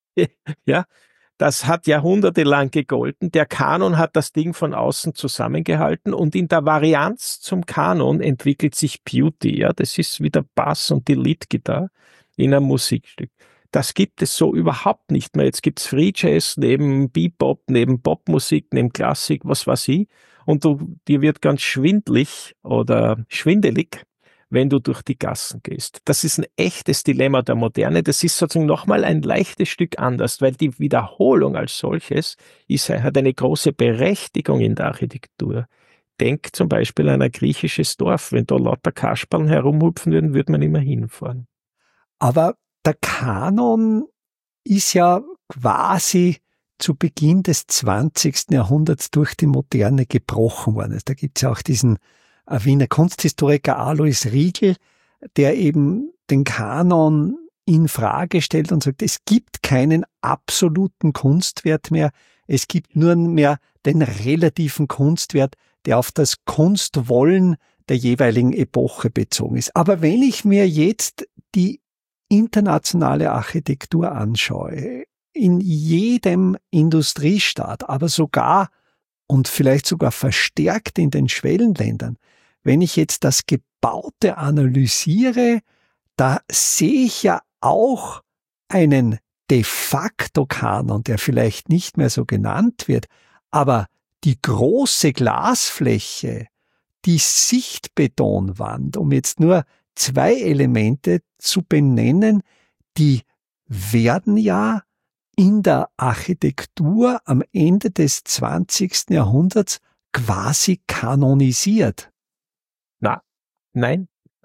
Ja, das hat jahrhundertelang gegolten. Der Kanon hat das Ding von außen zusammengehalten und in der Varianz zum Kanon entwickelt sich Beauty. Ja, das ist wie der Bass und die Leadgitarre in einem Musikstück. Das gibt es so überhaupt nicht mehr. Jetzt gibt's Free Jazz neben Bebop, neben Popmusik, neben Klassik, was weiß ich. Und du, dir wird ganz schwindlig oder schwindelig, wenn du durch die Gassen gehst. Das ist ein echtes Dilemma der Moderne. Das ist sozusagen nochmal ein leichtes Stück anders, weil die Wiederholung als solches ist, hat eine große Berechtigung in der Architektur. denke zum Beispiel an ein griechisches Dorf. Wenn da lauter Kasperln herumhupfen würden, würde man immer hinfahren. Aber der Kanon ist ja quasi zu Beginn des zwanzigsten Jahrhunderts durch die Moderne gebrochen worden. Also da gibt es ja auch diesen Wiener Kunsthistoriker Alois Riegel, der eben den Kanon in Frage stellt und sagt, es gibt keinen absoluten Kunstwert mehr, es gibt nur mehr den relativen Kunstwert, der auf das Kunstwollen der jeweiligen Epoche bezogen ist. Aber wenn ich mir jetzt die internationale Architektur anschaue, in jedem Industriestaat, aber sogar und vielleicht sogar verstärkt in den Schwellenländern, wenn ich jetzt das Gebaute analysiere, da sehe ich ja auch einen de facto Kanon, der vielleicht nicht mehr so genannt wird, aber die große Glasfläche, die Sichtbetonwand, um jetzt nur zwei Elemente zu benennen, die werden ja in der Architektur am Ende des zwanzigsten Jahrhunderts quasi kanonisiert. Na, nein.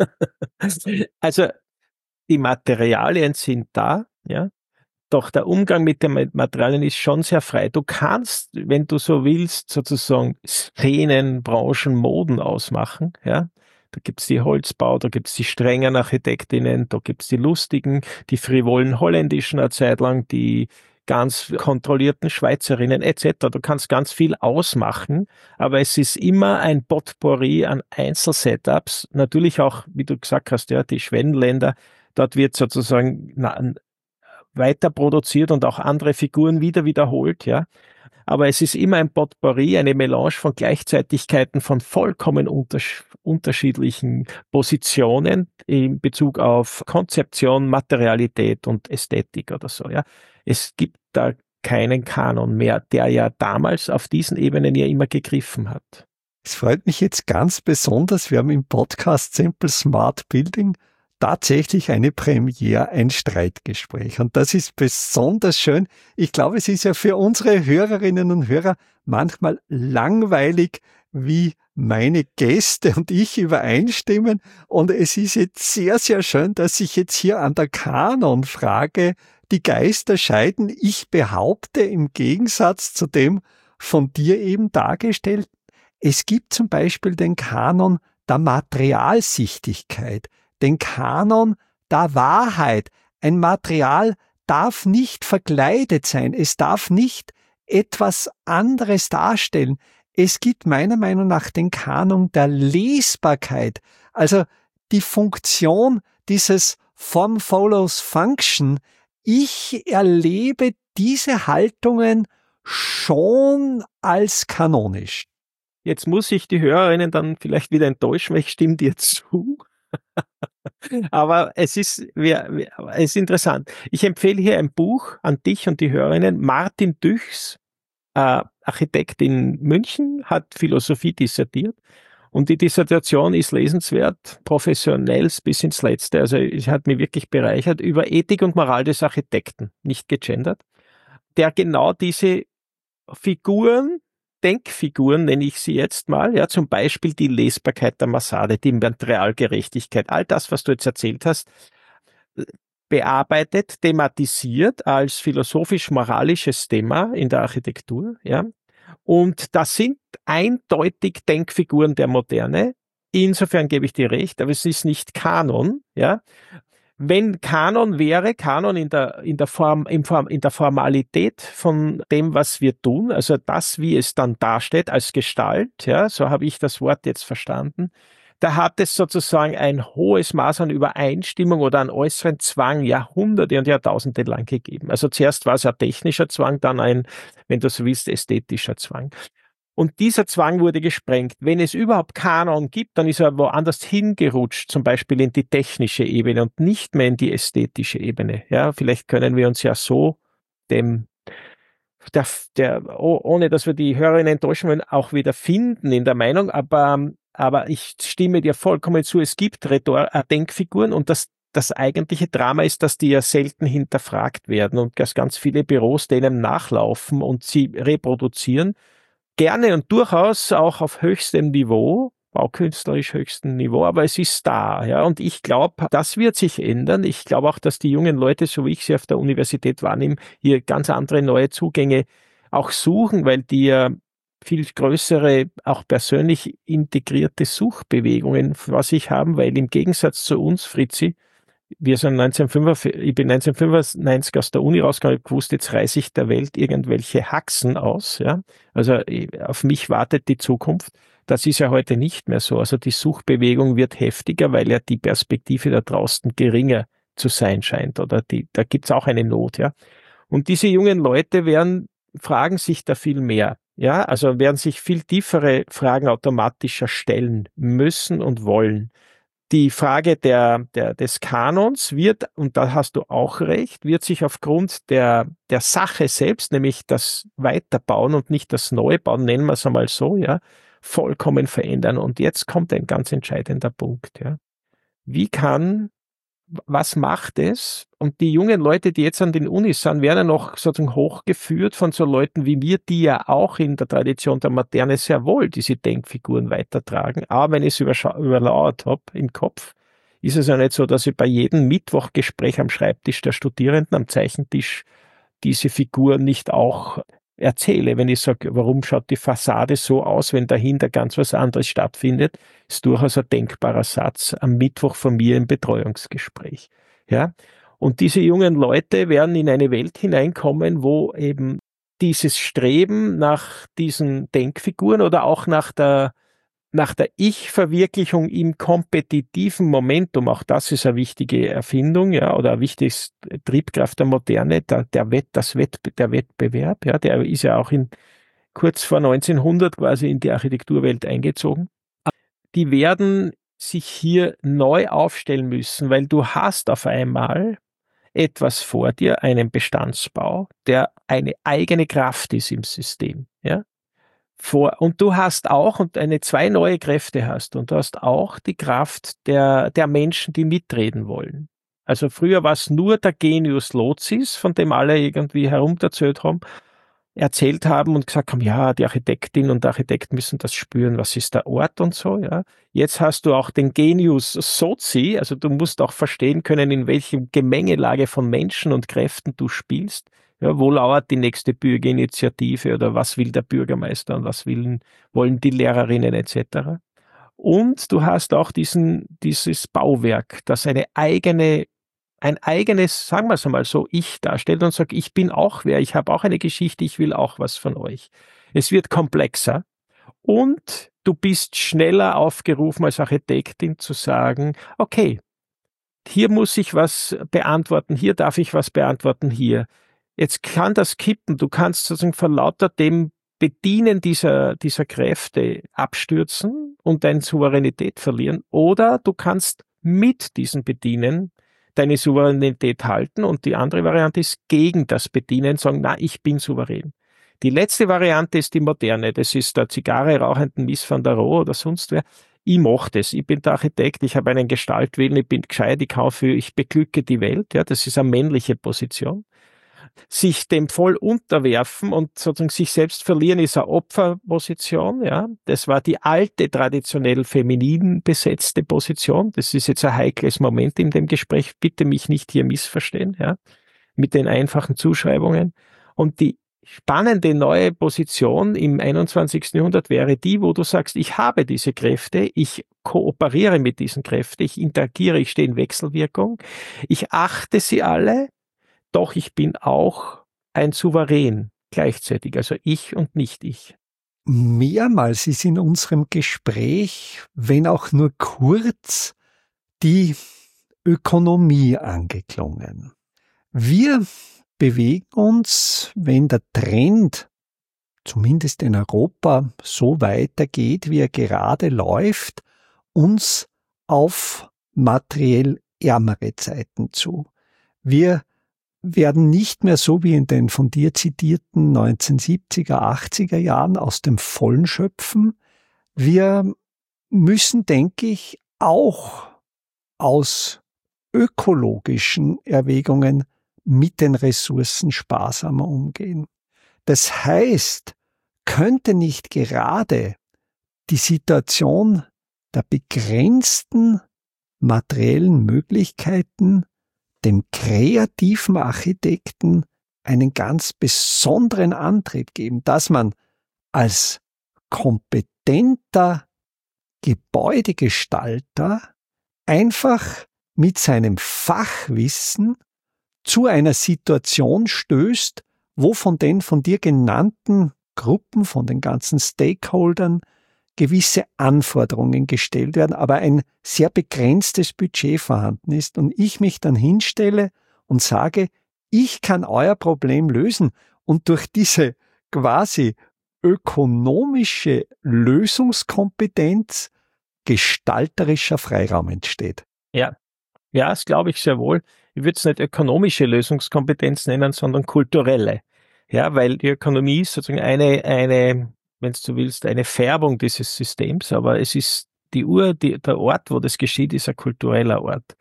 Also die Materialien sind da, ja. Doch der Umgang mit den Materialien ist schon sehr frei. Du kannst, wenn du so willst, sozusagen Szenen, Branchen, Moden ausmachen, ja. Da gibt's die Holzbau, da gibt's die strengen Architektinnen, da gibt's die lustigen, die frivolen holländischen eine Zeit lang, die ganz kontrollierten Schweizerinnen et cetera. Du kannst ganz viel ausmachen, aber es ist immer ein Potpourri an Einzelsetups. Natürlich auch, wie du gesagt hast, ja, die Schwellenländer, dort wird sozusagen na, weiter produziert und auch andere Figuren wieder wiederholt, ja. Aber es ist immer ein Potpourri, eine Melange von Gleichzeitigkeiten von vollkommen unters- unterschiedlichen Positionen in Bezug auf Konzeption, Materialität und Ästhetik oder so, ja. Es gibt da keinen Kanon mehr, der ja damals auf diesen Ebenen ja immer gegriffen hat. Es freut mich jetzt ganz besonders, wir haben im Podcast Simple Smart Building tatsächlich eine Premiere, ein Streitgespräch. Und das ist besonders schön. Ich glaube, es ist ja für unsere Hörerinnen und Hörer manchmal langweilig, wie meine Gäste und ich übereinstimmen. Und es ist jetzt sehr, sehr schön, dass sich jetzt hier an der Kanon-Frage die Geister scheiden. Ich behaupte im Gegensatz zu dem von dir eben dargestellt, es gibt zum Beispiel den Kanon der Materialsichtigkeit, den Kanon der Wahrheit. Ein Material darf nicht verkleidet sein, es darf nicht etwas anderes darstellen. Es gibt meiner Meinung nach den Kanon der Lesbarkeit, also die Funktion dieses Form follows Function. Ich erlebe diese Haltungen schon als kanonisch. Jetzt muss ich die Hörerinnen dann vielleicht wieder enttäuschen, weil ich stimme dir zu. Aber es ist, es ist interessant. Ich empfehle hier ein Buch an dich und die Hörerinnen. Martin Düchs, äh, Architekt in München, hat Philosophie dissertiert. Und die Dissertation ist lesenswert, professionell bis ins Letzte. Also es hat mich wirklich bereichert über Ethik und Moral des Architekten, nicht gegendert, der genau diese Figuren, Denkfiguren nenne ich sie jetzt mal, ja, zum Beispiel die Lesbarkeit der Massade, die Materialgerechtigkeit, all das, was du jetzt erzählt hast, bearbeitet, thematisiert als philosophisch-moralisches Thema in der Architektur, ja. Und das sind eindeutig Denkfiguren der Moderne. Insofern gebe ich dir recht, aber es ist nicht Kanon, ja. Wenn Kanon wäre, Kanon in der, in der Form, in Form, in der Formalität von dem, was wir tun, also das, wie es dann dasteht als Gestalt, ja, so habe ich das Wort jetzt verstanden, da hat es sozusagen ein hohes Maß an Übereinstimmung oder an äußeren Zwang Jahrhunderte und Jahrtausende lang gegeben. Also zuerst war es ein technischer Zwang, dann ein, wenn du so willst, ästhetischer Zwang. Und dieser Zwang wurde gesprengt. Wenn es überhaupt Kanon gibt, dann ist er woanders hingerutscht, zum Beispiel in die technische Ebene und nicht mehr in die ästhetische Ebene. Ja, vielleicht können wir uns ja so dem, der, der, ohne dass wir die Hörerinnen enttäuschen wollen, auch wieder finden in der Meinung. Aber, aber ich stimme dir vollkommen zu. Es gibt Rhetor- äh, Denkfiguren und das Das eigentliche Drama ist, dass die ja selten hinterfragt werden und dass ganz viele Büros denen nachlaufen und sie reproduzieren. gerne und durchaus auch auf höchstem Niveau, baukünstlerisch höchstem Niveau, aber es ist da, ja. Und ich glaube, das wird sich ändern. Ich glaube auch, dass die jungen Leute, so wie ich sie auf der Universität wahrnehme, hier ganz andere neue Zugänge auch suchen, weil die ja viel größere, auch persönlich integrierte Suchbewegungen vor sich haben, weil im Gegensatz zu uns, Fritzi, wir sind neunzehnhundertfünfundfünfzig, ich bin neunzehnhundertfünfundneunzig aus der Uni rausgegangen, ich gewusst, jetzt reiße ich der Welt irgendwelche Haxen aus, ja. Also auf mich wartet die Zukunft. Das ist ja heute nicht mehr so. Also die Suchbewegung wird heftiger, weil ja die Perspektive da draußen geringer zu sein scheint. Oder die, da gibt's auch eine Not, ja. Und diese jungen Leute werden, fragen sich da viel mehr. Ja, also werden sich viel tiefere Fragen automatischer stellen müssen und wollen. Die Frage der, der, des Kanons wird, und da hast du auch recht, wird sich aufgrund der, der Sache selbst, nämlich das Weiterbauen und nicht das Neubauen, nennen wir es einmal so, ja, vollkommen verändern. Und jetzt kommt ein ganz entscheidender Punkt, ja. Wie kann, was macht es? Und die jungen Leute, die jetzt an den Unis sind, werden ja noch sozusagen hochgeführt von so Leuten wie wir, die ja auch in der Tradition der Moderne sehr wohl diese Denkfiguren weitertragen. Aber wenn ich es überlauert habe im Kopf, ist es ja nicht so, dass ich bei jedem Mittwochgespräch am Schreibtisch der Studierenden, am Zeichentisch, diese Figur nicht auch erzähle. Wenn ich sage, warum schaut die Fassade so aus, wenn dahinter ganz was anderes stattfindet, ist durchaus ein denkbarer Satz am Mittwoch von mir im Betreuungsgespräch. Ja? Und diese jungen Leute werden in eine Welt hineinkommen, wo eben dieses Streben nach diesen Denkfiguren oder auch nach der nach der Ich-Verwirklichung im kompetitiven Momentum, auch das ist eine wichtige Erfindung, ja, oder eine wichtige Triebkraft der Moderne, der, der, Wett, das Wett, der Wettbewerb, ja, der ist ja auch in, kurz vor neunzehnhundert quasi in die Architekturwelt eingezogen. Die werden sich hier neu aufstellen müssen, weil du hast auf einmal etwas vor dir, einen Bestandsbau, der eine eigene Kraft ist im System, ja. Vor, und du hast auch, und eine zwei neue Kräfte hast, und du hast auch die Kraft der, der Menschen, die mitreden wollen. Also früher war es nur der Genius Locis, von dem alle irgendwie herumterzählt haben, erzählt haben und gesagt haben, ja, die Architektin und der Architekt müssen das spüren, was ist der Ort und so, ja. Jetzt hast du auch den Genius Soci, also du musst auch verstehen können, in welchem Gemengelage von Menschen und Kräften du spielst. Ja, wo lauert die nächste Bürgerinitiative oder was will der Bürgermeister und was will, wollen die Lehrerinnen et cetera. Und du hast auch diesen, dieses Bauwerk, das eine eigene, ein eigenes, sagen wir es einmal so, Ich darstellt und sagt, ich bin auch wer, ich habe auch eine Geschichte, ich will auch was von euch. Es wird komplexer und du bist schneller aufgerufen als Architektin zu sagen, okay, hier muss ich was beantworten, hier darf ich was beantworten, hier. Jetzt kann das kippen. Du kannst sozusagen vor lauter dem Bedienen dieser, dieser Kräfte abstürzen und deine Souveränität verlieren. Oder du kannst mit diesem Bedienen deine Souveränität halten. Und die andere Variante ist gegen das Bedienen sagen, na, ich bin souverän. Die letzte Variante ist die moderne. Das ist der Zigarre rauchenden Miss van der Rohe oder sonst wer. Ich mache das. Ich bin der Architekt. Ich habe einen Gestaltwillen. Ich bin gescheit. Ich kaufe, ich beglücke die Welt. Ja, das ist eine männliche Position. Sich dem voll unterwerfen und sozusagen sich selbst verlieren, ist eine Opferposition, ja. Das war die alte, traditionell feminin besetzte Position. Das ist jetzt ein heikles Moment in dem Gespräch. Bitte mich nicht hier missverstehen, ja. Mit den einfachen Zuschreibungen. Und die spannende neue Position im einundzwanzigsten Jahrhundert wäre die, wo du sagst, ich habe diese Kräfte, ich kooperiere mit diesen Kräften, ich interagiere, ich stehe in Wechselwirkung, ich achte sie alle, doch ich bin auch ein Souverän gleichzeitig, also ich und nicht ich. Mehrmals ist in unserem Gespräch, wenn auch nur kurz, die Ökonomie angeklungen. Wir bewegen uns, wenn der Trend, zumindest in Europa, so weitergeht, wie er gerade läuft, uns auf materiell ärmere Zeiten zu. Wir werden nicht mehr so wie in den von dir zitierten neunzehnhundertsiebziger, achtziger Jahren aus dem Vollen schöpfen. Wir müssen, denke ich, auch aus ökologischen Erwägungen mit den Ressourcen sparsamer umgehen. Das heißt, könnte nicht gerade die Situation der begrenzten materiellen Möglichkeiten dem kreativen Architekten einen ganz besonderen Antrieb geben, dass man als kompetenter Gebäudegestalter einfach mit seinem Fachwissen zu einer Situation stößt, wo von den von dir genannten Gruppen, von den ganzen Stakeholdern gewisse Anforderungen gestellt werden, aber ein sehr begrenztes Budget vorhanden ist und ich mich dann hinstelle und sage, ich kann euer Problem lösen und durch diese quasi ökonomische Lösungskompetenz gestalterischer Freiraum entsteht. Ja, ja, das glaube ich sehr wohl. Ich würde es nicht ökonomische Lösungskompetenz nennen, sondern kulturelle. Ja, weil die Ökonomie ist sozusagen eine, eine, wenn du willst, eine Färbung dieses Systems, aber es ist die Ur, die, der Ort, wo das geschieht, ist ein kultureller Ort.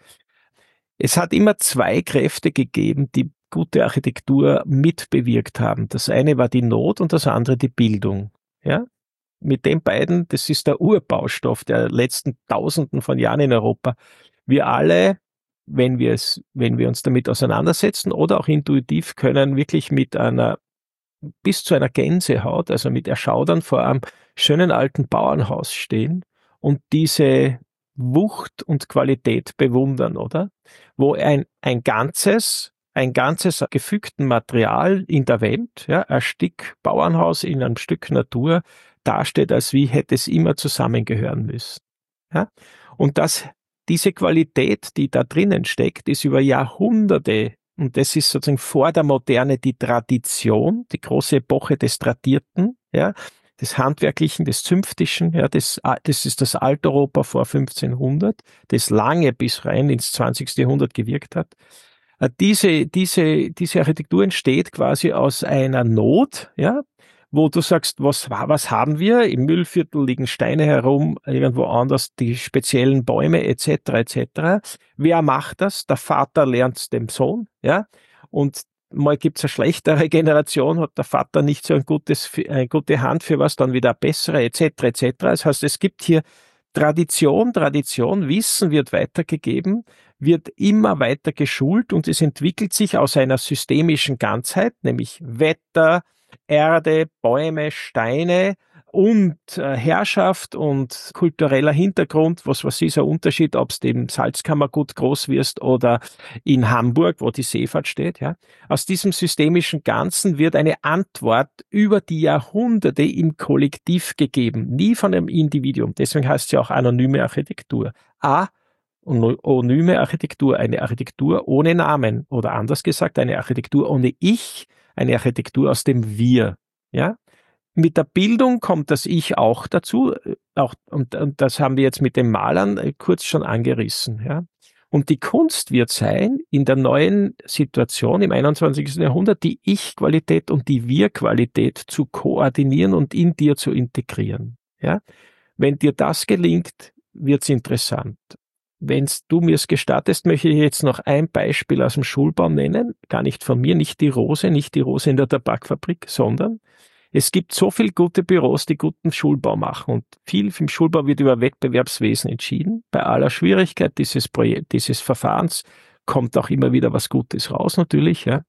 Es hat immer zwei Kräfte gegeben, die gute Architektur mitbewirkt haben. Das eine war die Not und das andere die Bildung. Ja, mit den beiden, das ist der Urbaustoff der letzten Tausenden von Jahren in Europa. Wir alle, wenn wir es, wenn wir uns damit auseinandersetzen oder auch intuitiv, können wirklich mit einer, bis zu einer Gänsehaut, also mit Erschaudern vor einem schönen alten Bauernhaus stehen und diese Wucht und Qualität bewundern, oder? Wo ein, ein ganzes, ein ganzes gefügten Material in der Welt, ja, ein Stück Bauernhaus in einem Stück Natur dasteht, als wie hätte es immer zusammengehören müssen. Ja? Und das, diese Qualität, die da drinnen steckt, ist über Jahrhunderte, und das ist sozusagen vor der Moderne die Tradition, die große Epoche des Tradierten, ja, des Handwerklichen, des Zünftischen, ja, das, das ist das Alteuropa vor fünfzehnhundert, das lange bis rein ins zwanzigste Jahrhundert gewirkt hat. Diese, diese, diese Architektur entsteht quasi aus einer Not, ja, wo du sagst, was, was haben wir? Im Müllviertel liegen Steine herum, irgendwo anders die speziellen Bäume et cetera et cetera. Wer macht das? Der Vater lernt dem Sohn, ja, und mal gibt's eine schlechtere Generation, hat der Vater nicht so ein gutes, eine gute Hand für was, dann wieder eine bessere et cetera et cetera. Das heißt, es gibt hier Tradition, Tradition, Wissen wird weitergegeben, wird immer weiter geschult und es entwickelt sich aus einer systemischen Ganzheit, nämlich Wetter, Erde, Bäume, Steine und äh, Herrschaft und kultureller Hintergrund, was was ist ein Unterschied, ob du im Salzkammergut groß wirst oder in Hamburg, wo die Seefahrt steht. Ja, aus diesem systemischen Ganzen wird eine Antwort über die Jahrhunderte im Kollektiv gegeben, nie von einem Individuum. Deswegen heißt es ja auch anonyme Architektur. A, anonyme Architektur, eine Architektur ohne Namen oder anders gesagt, eine Architektur ohne Ich, eine Architektur aus dem Wir. Ja, mit der Bildung kommt das Ich auch dazu, auch, und, und das haben wir jetzt mit den Malern kurz schon angerissen. Ja, und die Kunst wird sein, in der neuen Situation im einundzwanzigsten Jahrhundert die Ich-Qualität und die Wir-Qualität zu koordinieren und in dir zu integrieren. Ja, wenn dir das gelingt, wird's interessant. Wenn du mir es gestattest, möchte ich jetzt noch ein Beispiel aus dem Schulbau nennen. Gar nicht von mir, nicht die Rose, nicht die Rose in der Tabakfabrik, sondern es gibt so viele gute Büros, die guten Schulbau machen. Und viel im Schulbau wird über Wettbewerbswesen entschieden. Bei aller Schwierigkeit dieses Projekt, dieses Verfahrens kommt auch immer wieder was Gutes raus, natürlich, ja.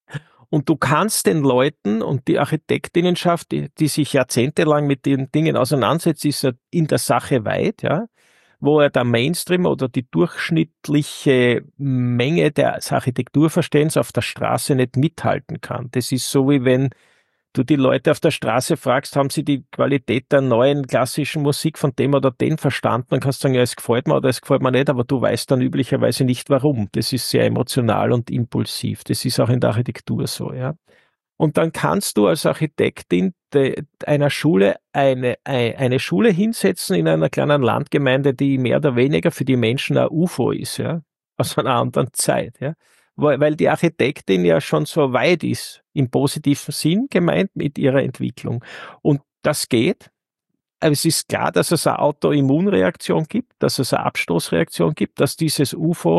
Und du kannst den Leuten und die Architektinnenschaft, die, die sich jahrzehntelang mit den Dingen auseinandersetzt, ist ja in der Sache weit, ja, wo er der Mainstream oder die durchschnittliche Menge des Architekturverstehens auf der Straße nicht mithalten kann. Das ist so, wie wenn du die Leute auf der Straße fragst, haben sie die Qualität der neuen klassischen Musik von dem oder dem verstanden? Dann kannst du sagen, ja, es gefällt mir oder es gefällt mir nicht, aber du weißt dann üblicherweise nicht, warum. Das ist sehr emotional und impulsiv. Das ist auch in der Architektur so, ja. Und dann kannst du als Architektin de, einer Schule eine, eine Schule hinsetzen in einer kleinen Landgemeinde, die mehr oder weniger für die Menschen ein U F O ist, ja, aus einer anderen Zeit, ja. Weil, weil die Architektin ja schon so weit ist, im positiven Sinn gemeint mit ihrer Entwicklung. Und das geht. Aber es ist klar, dass es eine Autoimmunreaktion gibt, dass es eine Abstoßreaktion gibt, dass dieses U F O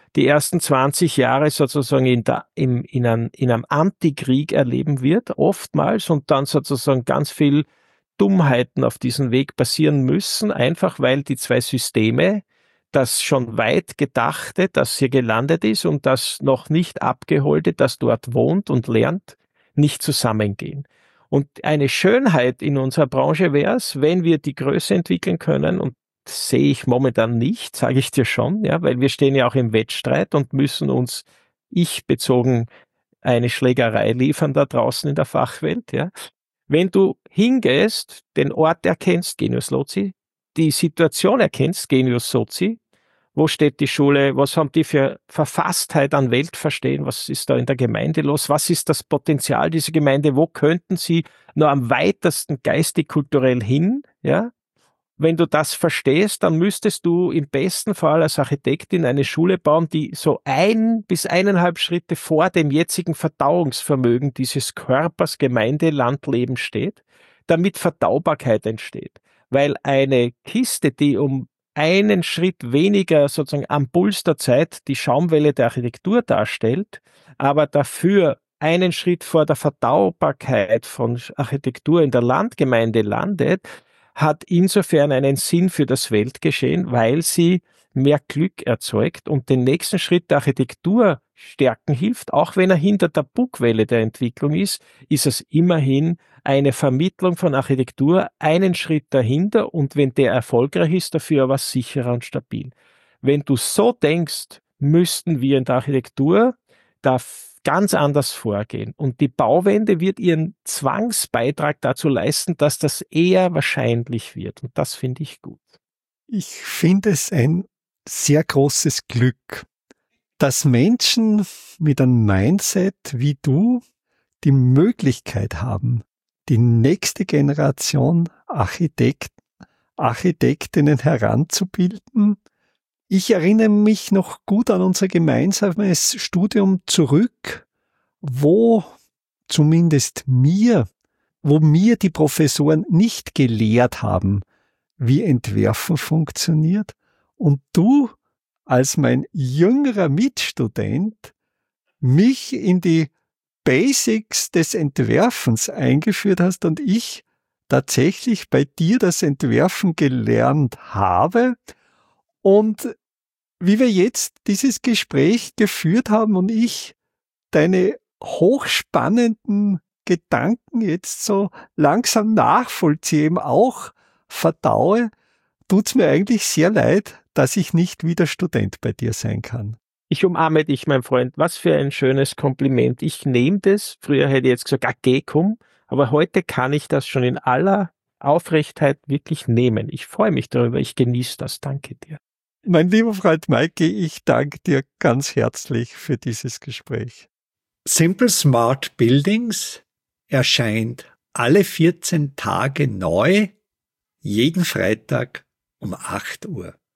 die ersten zwanzig Jahre sozusagen in, der, im, in, einem, in einem Antikrieg erleben wird, oftmals, und dann sozusagen ganz viel Dummheiten auf diesem Weg passieren müssen, einfach weil die zwei Systeme, das schon weit Gedachte, das hier gelandet ist und das noch nicht Abgeholte, das dort wohnt und lernt, nicht zusammengehen. Und eine Schönheit in unserer Branche wäre es, wenn wir die Größe entwickeln können, und das sehe ich momentan nicht, sage ich dir schon, ja, weil wir stehen ja auch im Wettstreit und müssen uns, ich bezogen, eine Schlägerei liefern da draußen in der Fachwelt, ja. Wenn du hingehst, den Ort erkennst, Genius Loci, die Situation erkennst, Genius Soci, wo steht die Schule, was haben die für Verfasstheit an Weltverstehen, was ist da in der Gemeinde los, was ist das Potenzial dieser Gemeinde, wo könnten sie nur am weitesten geistig-kulturell hin, ja? Wenn du das verstehst, dann müsstest du im besten Fall als Architektin eine Schule bauen, die so ein bis eineinhalb Schritte vor dem jetzigen Verdauungsvermögen dieses Körpers Gemeinde, Landleben steht, damit Verdaubarkeit entsteht. Weil eine Kiste, die um einen Schritt weniger sozusagen am Puls der Zeit die Schaumwelle der Architektur darstellt, aber dafür einen Schritt vor der Verdaubarkeit von Architektur in der Landgemeinde landet, hat insofern einen Sinn für das Weltgeschehen, weil sie mehr Glück erzeugt und den nächsten Schritt der Architektur stärken hilft. Auch wenn er hinter der Bugwelle der Entwicklung ist, ist es immerhin eine Vermittlung von Architektur einen Schritt dahinter, und wenn der erfolgreich ist, dafür aber sicherer und stabil. Wenn du so denkst, müssten wir in der Architektur da ganz anders vorgehen. Und die Bauwende wird ihren Zwangsbeitrag dazu leisten, dass das eher wahrscheinlich wird. Und das finde ich gut. Ich finde es ein sehr großes Glück, dass Menschen mit einem Mindset wie du die Möglichkeit haben, die nächste Generation Architekten, Architektinnen heranzubilden. Ich erinnere mich noch gut an unser gemeinsames Studium zurück, wo zumindest mir, wo mir die Professoren nicht gelehrt haben, wie Entwerfen funktioniert, und du als mein jüngerer Mitstudent mich in die Basics des Entwerfens eingeführt hast und ich tatsächlich bei dir das Entwerfen gelernt habe. Und wie wir jetzt dieses Gespräch geführt haben und ich deine hochspannenden Gedanken jetzt so langsam nachvollziehe, eben auch verdaue, tut's mir eigentlich sehr leid, dass ich nicht wieder Student bei dir sein kann. Ich umarme dich, mein Freund. Was für ein schönes Kompliment. Ich nehme das. Früher hätte ich jetzt gesagt, Agekum, aber heute kann ich das schon in aller Aufrechtheit wirklich nehmen. Ich freue mich darüber. Ich genieße das. Danke dir. Mein lieber Freund Maike, ich danke dir ganz herzlich für dieses Gespräch. Simple Smart Buildings erscheint alle vierzehn Tage neu, jeden Freitag um acht Uhr.